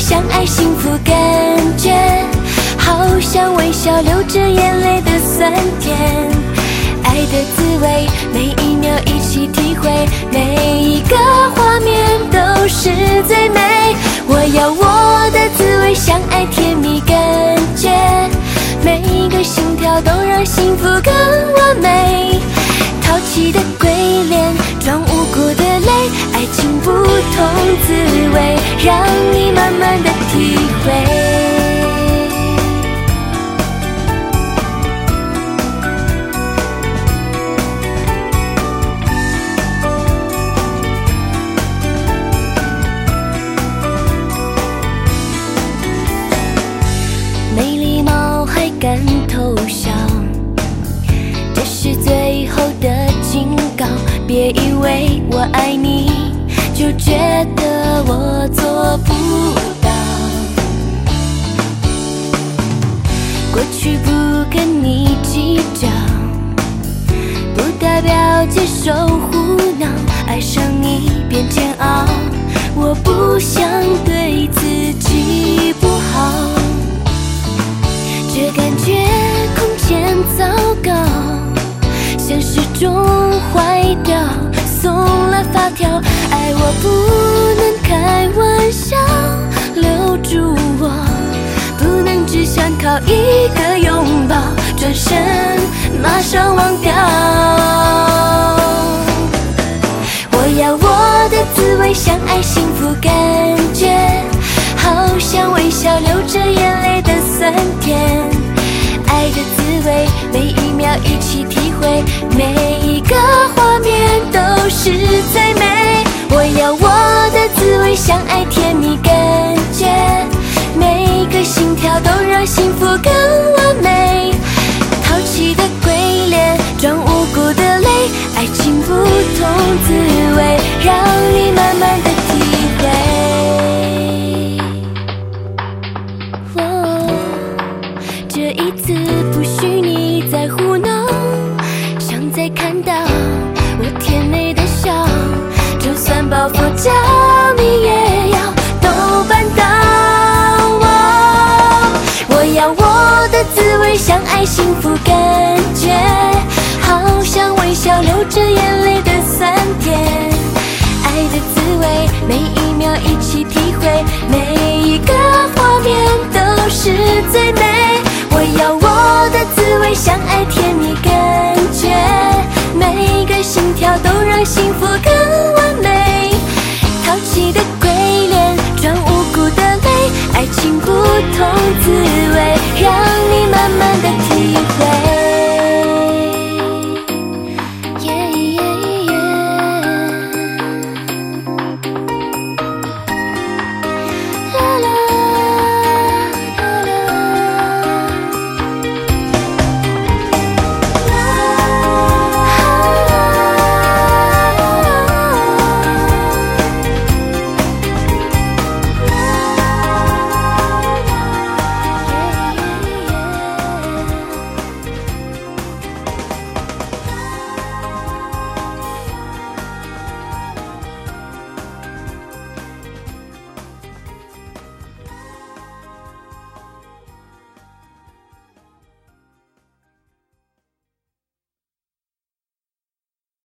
相爱幸福感觉，好像微笑流着眼泪的酸甜。爱的滋味，每一秒一起体会，每一个画面都是最美。我要我的滋味，相爱甜蜜感觉，每一个心跳都让幸福更完美。淘气的鬼脸，装无辜的泪，爱情不同滋味，让你慢慢的体会。没礼貌还敢偷笑，这是最后的警告。别以为我爱你，就觉得我做不到。过去不跟你计较，不代表接受胡闹。爱上你变煎熬，我不想对自己不好。这感觉空前糟糕，现实中坏掉，松了发条。爱我不能开玩笑，留住我不能只想靠一个拥抱，转身马上忘掉。我要我的滋味，相爱幸福感觉，好像微笑流着眼泪的酸甜。爱的滋味，每一秒一起体会，每一个画面都是最美。我要我的滋味，相爱甜蜜感觉，每个心跳都让幸福更完美。淘气的鬼脸，装无辜的泪，爱情不同滋味，让你慢慢的体会。这一次不许你再胡闹，想再看到我甜美的笑，就算抱佛脚你也要都办到。我要我的滋味，相爱幸福感觉，好像微笑流着眼泪的酸甜。爱的滋味，每